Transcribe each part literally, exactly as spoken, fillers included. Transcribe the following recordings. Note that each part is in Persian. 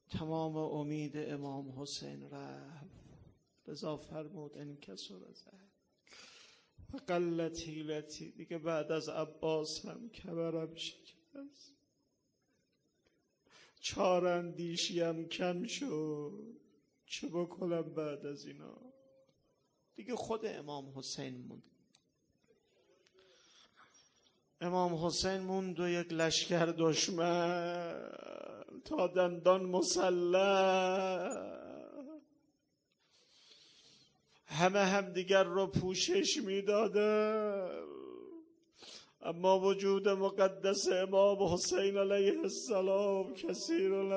تمام امید امام حسین رفت. رضا فرمود انکسر زد و قلت حیلتی. دیگه بعد از عباس هم کمرم شکست، چاراندیشیم کم شد، چه بکنم بعد از اینا؟ دیگه خود امام حسین موند. امام حسین موند و یک لشکر دشمن تا دندان مسلح، همه هم دیگر رو پوشش میدادن، اما وجود مقدس امام حسین علیه السلام کسی رو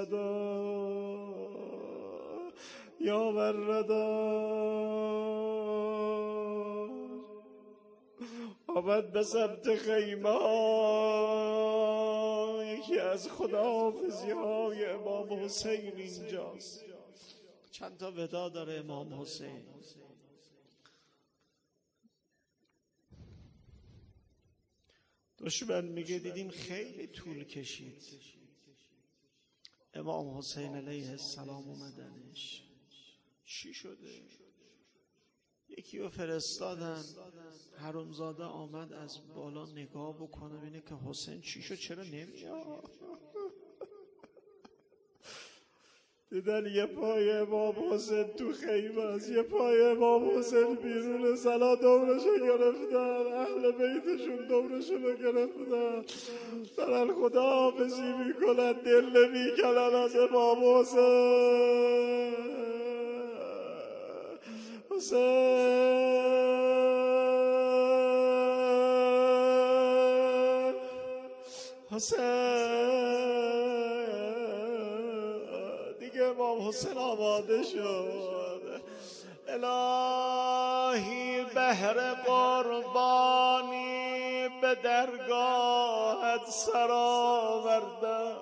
نداشت یا برداشت. آمد به سمت خیمه، یکی از خداحافظی های امام حسین اینجاست. چند تا ودا داره امام حسین. دشمن میگه دیدیم خیلی طول کشید امام حسین علیه السلام اومدنش، چی شده؟ یکی رو فرستادن، حرومزاده آمد از بالا نگاه بکنه ببینه که حسین چی شد، چرا نمیاد؟ دیدن یه پای امام حسین تو خیمه است، یه پای امام حسین بیرون، زنا دورشو گرفتن، اهل بیتشون دورشو گرفتن، دارن خداحافظی میکنن، دل نمیکنن از امام حسین. حسین حسین دیگه امام حسین آماده شد. الهی بهر قربانی به درگاهت سر آوردم.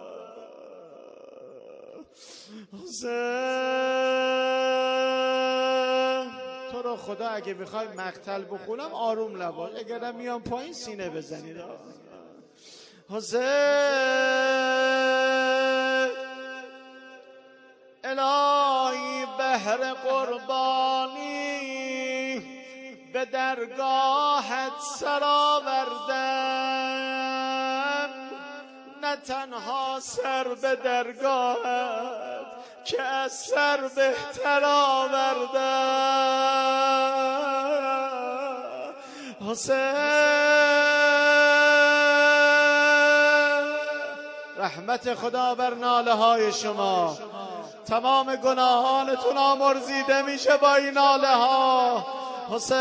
حسین تو رو خدا اگه بخوای مقتل بخونم آروم لباش، اگرم میام پایین سینه بزنید. حسین الهی بهر قربانی به درگاهت سر آوردم، نه تنها سر به درگاهت که از سر بهتر آوردم. حسین رحمت خدا بر ناله های شما، تمام گناهانتون آمرزیده میشه با این ناله ها. حسین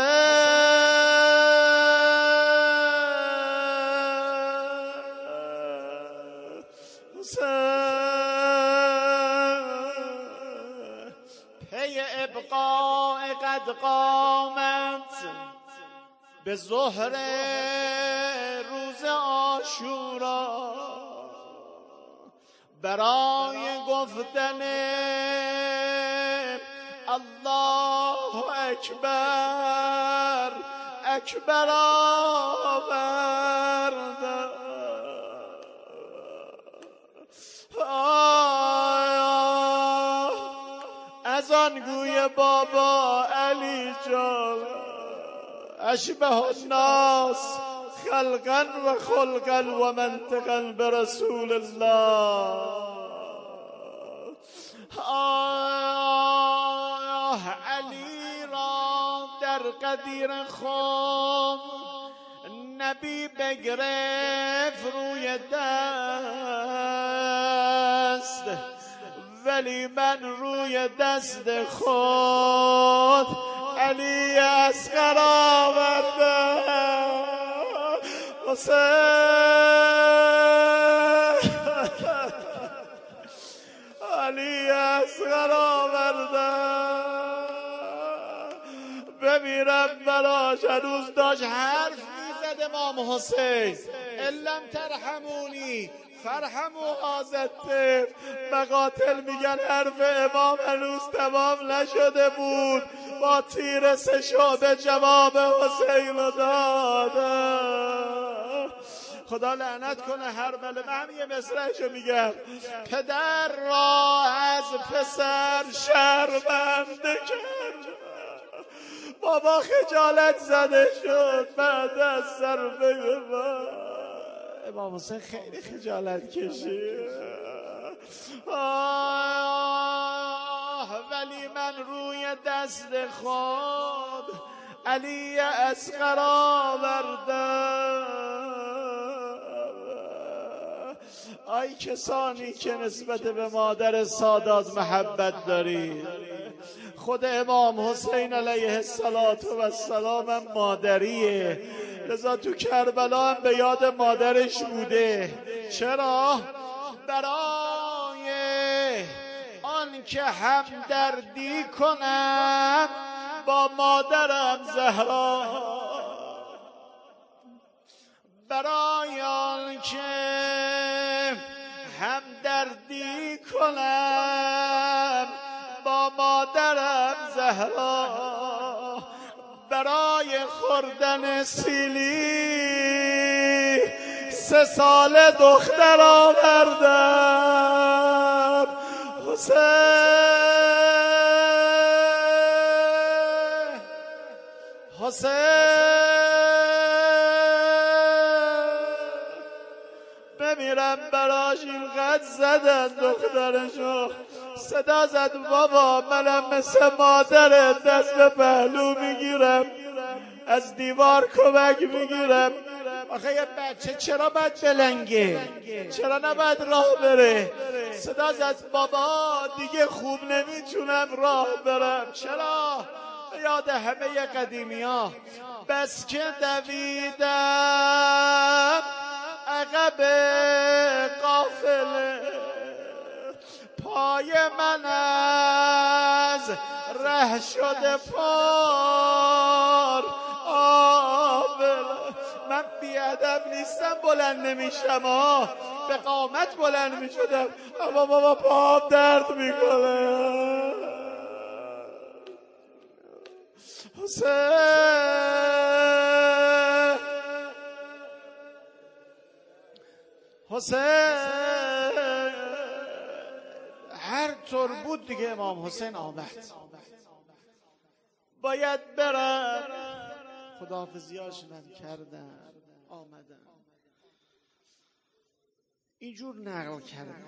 حسین پی ابقاء قد قامت به ظهر روز عاشورا، برای گفتن الله اکبر اکبر آوردم. از آن گوی بابا علی جان اشبه الناس خلقا و خلقا و منطقا برسول الله. آه علی را در قدیر خود نبی بگرفت روی دست، ولی من روی دست خود علی اصغر آوردم. حسین علی اصغر آوردم. بمیرم براش. هنوز داشت حرف میزد امام حسین، الم ترحمونی فرحموا هذا الطفل. مقاتل میگن حرف امام هنوز تمام نشده بود، با تیر سه شعبه جواب حسین رو داده. خدا لعنت کنه هر بله. من هم یه مصرعشو میگم. پدر را از پسر شرمنده کرد. بابا خجالت زده شد بعد از ضربه من. امام حسین خیلی خجالت کشید. آه ولی من روی دست خود علی اصغر آوردم. آی کسانی که نسبت به مادر سادات محبت دارید، خود امام حسین علیه السلام هم مادریه، لذا تو کربلا هم به یاد مادرش بوده. چرا؟ برای آن که همدردی کنم با مادرم زهرا، برای آن که همدردی کنم با مادرم زهرا، برای خوردن سیلی سه سال دختر آوردم. حسین حسین بمیرم براش اینقدر زدن دخترشو، صدا زد بابا منم مثل مادرت دست به پهلو میگیرم، از دیوار کمک میگیرم. آخه یه بچه چرا باید بلنگه؟ چرا نباید راه بره؟ صدا زد بابا دیگه خوب نمیتونم راه برم. چرا؟ یاد همه قدیمی ها بس که دویدم عقب قافله، پای من از ره شده پار آبله. من بیادب نیستم بلند نمیشم ها، به قامت بلند میشدم اما بابا پاهم درد میکنه. حسین حسین هر طور بود دیگه امام حسین آمد، باید برم. خداحافظیاشونم کردن آمدن، اینجور نقل کردن،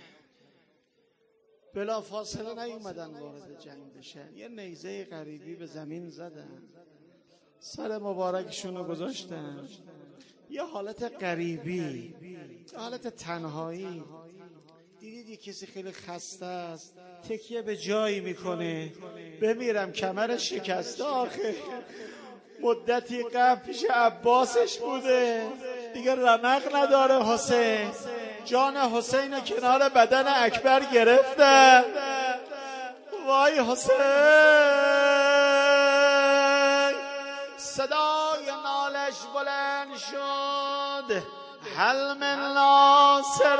بلا فاصله نیومدن وارد جنگ بشن، یه نیزه غریبی به زمین زدن، سر مبارکشونو گذاشتن، یه حالت غریبی، یه حالت تنهایی. دیدید کسی خیلی خسته است تکیه به جایی میکنه، بمیرم کمر شکسته. آخه مدتی قبل پیش عباسش بوده دیگه رمق نداره. حسین جان حسین کنار بدن اکبر گرفتن. وای حسین، صدای نالش بلند شد، هل من ناصر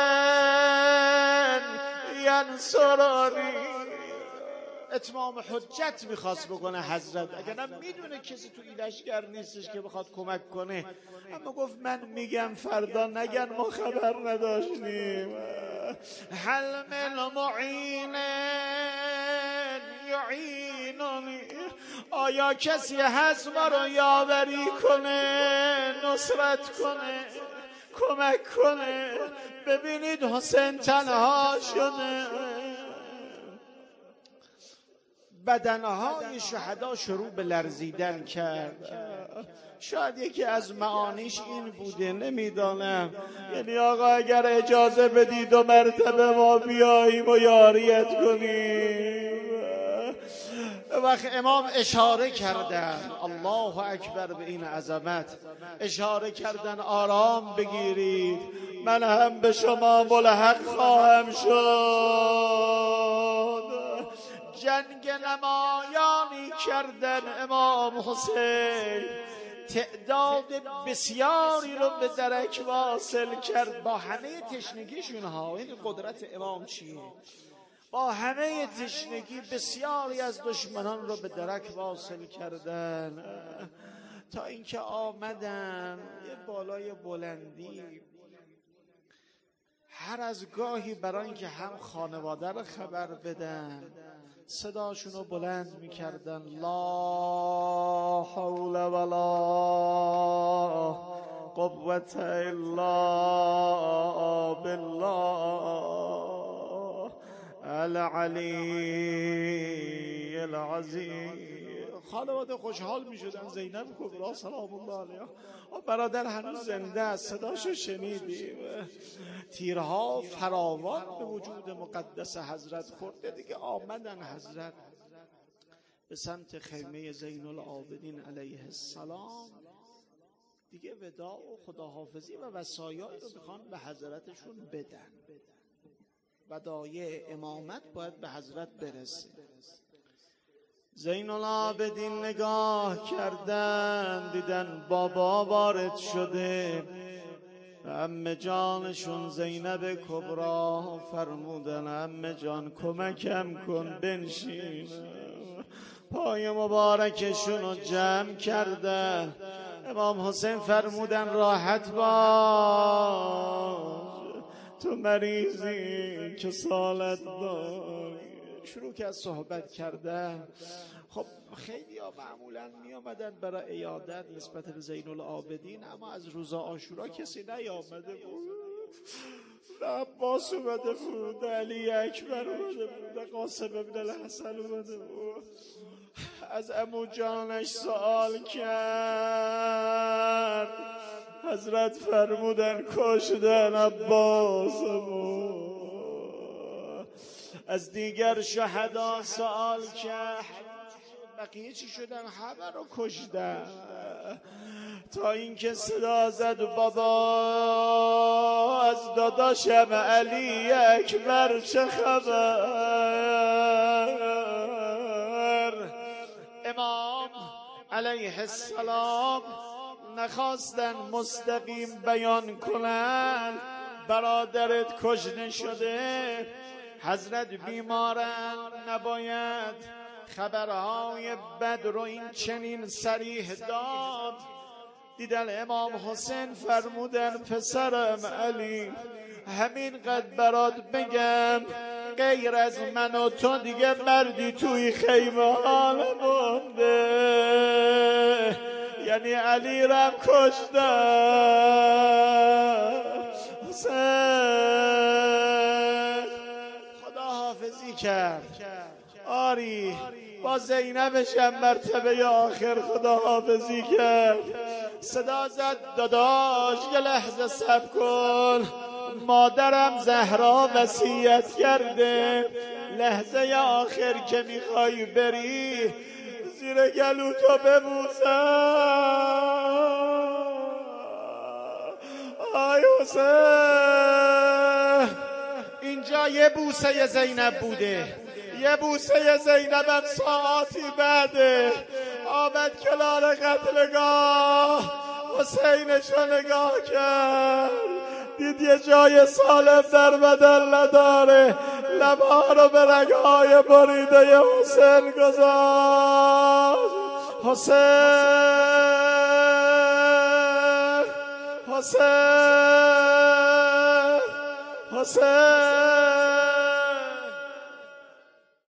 ینصرنی. اتمام حجت میخواست بکنه حضرت، اگر نه میدونه کسی تو این لشکر نیستش که بخواد کمک کنه، اما گفت من میگم فردا نگن ما خبر نداشتیم. هل من معین یعیننی، آیا کسی هست ما رو یاوری کنه، نصرت کنه، کمک کنه؟ ببینید حسین تنها شده. بدنهای شهدا شروع به لرزیدن کرد. شاید یکی از معانیش این بوده، نمیدانم، یعنی آقا اگر اجازه بدید و مرتبه ما بیاییم و یاریت کنیم. وقت امام اشاره کردن، الله اکبر، به این عظمت اشاره کردن آرام بگیرید، من هم به شما ملحق خواهم شد. جنگ نمایانی کردن امام حسین، تعداد بسیاری رو به درک واصل کرد با همه تشنگیشون ها. این قدرت امام چیه؟ با همه تشنگی بسیاری از دشمنان رو به درک واصل کردن، تا اینکه آمدن یه بالای بلندی هر از گاهی برای اینکه هم خانواده رو خبر بدن صداشون رو بلند میکردن، لا حول ولا قوة الا بالله العلی العظیم. خانواده خوشحال می شدن. زینب کبرا سلام الله علیها، برادر هنوز زنده است، صداشو شنیدیم. تیرها فراوان به وجود مقدس حضرت خورده دیگه. آمدن حضرت به سمت خیمه زین العابدین علیه السلام، دیگه وداع و خداحافظی و وصایایی رو میخوان به حضرتشون بدن. ودایع امامت باید به حضرت برسه. زین العابدین نگاه کردن، دیدن بابا وارد شده. عمه جانشون زینب کبرا فرمودن عمه جان کمکم کن بنشین. پای مبارکشون رو جمع کردن. امام حسین فرمودن راحت باش، تو مریضی که سالت داری. شروع که از صحبت کردن. خب خیلی ها معمولا می آمدن برای عیادت نسبت به زین العابدین، اما از روز عاشورا کسی نیامده بود. عباس اومده بود، علی اکبر اومده بود، قاسم ابن الحسن اومده بود. از عمو جانش سوال کرد، حضرت فرمودن کشتن عباسمو. از دیگر شهدا سوال کرد، بقیه چی شدن؟ همه رو کشتن. تا اینکه صدا زد بابا از داداشم علی اکبر چه خبر؟ امام علیه السلام نخواستن مستقیم بیان کنن برادرت کشته شده، حضرت بیمارن، نباید خبرهای بد رو این چنین صریح داد. دیدن امام حسین فرمودن پسرم علی همین قد برات بگم، غیر از من و تو دیگه مردی توی خیمه ها نمونده. یعنی علی رم کشتن. حسین خدا حافظی کرد. آری با زینبش هم مرتبه آخر خدا حافظی کرد. صدا زد داداش یه لحظه صبر کن، مادرم زهرا وصیت کرده لحظه آخر که میخوای بری زیر گلو تو ببوسم. آی حسین اینجا یه بوسه زینب بوده، یه بوسه زینبم ساعتی بعده آمد کنار قتلگاه، حسینشو نگاه کرد، دید یه جای سالم در بدن نداره، لبها رو به رگهای بریده حسین گذاشت. حسین حسین حسین